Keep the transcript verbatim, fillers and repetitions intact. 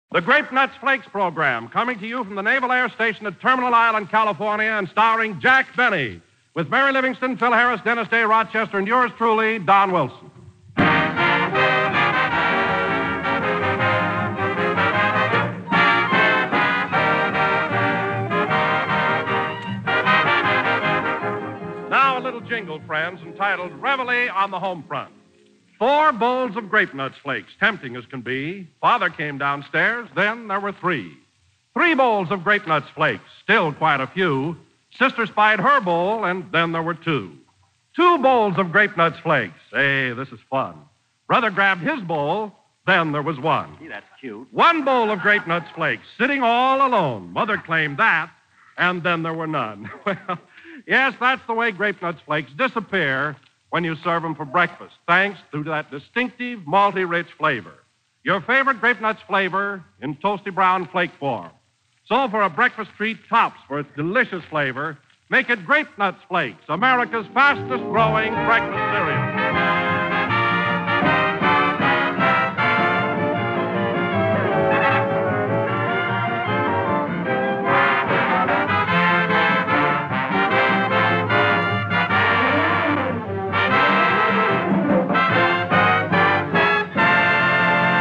The Grape Nuts Flakes program, coming to you from the Naval Air Station at Terminal Island, California, and starring Jack Benny, with Mary Livingston, Phil Harris, Dennis Day, Rochester, and yours truly, Don Wilson. Now a little jingle, friends, entitled Reveille on the Home Front. Four bowls of Grape Nuts Flakes, tempting as can be. Father came downstairs, then there were three. Three bowls of Grape Nuts Flakes, still quite a few. Sister spied her bowl, and then there were two. Two bowls of Grape Nuts Flakes. Hey, this is fun. Brother grabbed his bowl, then there was one. Gee, that's cute. One bowl of Grape Nuts Flakes, sitting all alone. Mother claimed that, and then there were none. Well, yes, that's the way Grape Nuts Flakes disappear when you serve them for breakfast, thanks to that distinctive, malty-rich flavor. Your favorite Grape Nuts flavor in toasty brown flake form. So for a breakfast treat tops for its delicious flavor, make it Grape Nuts Flakes, America's fastest-growing breakfast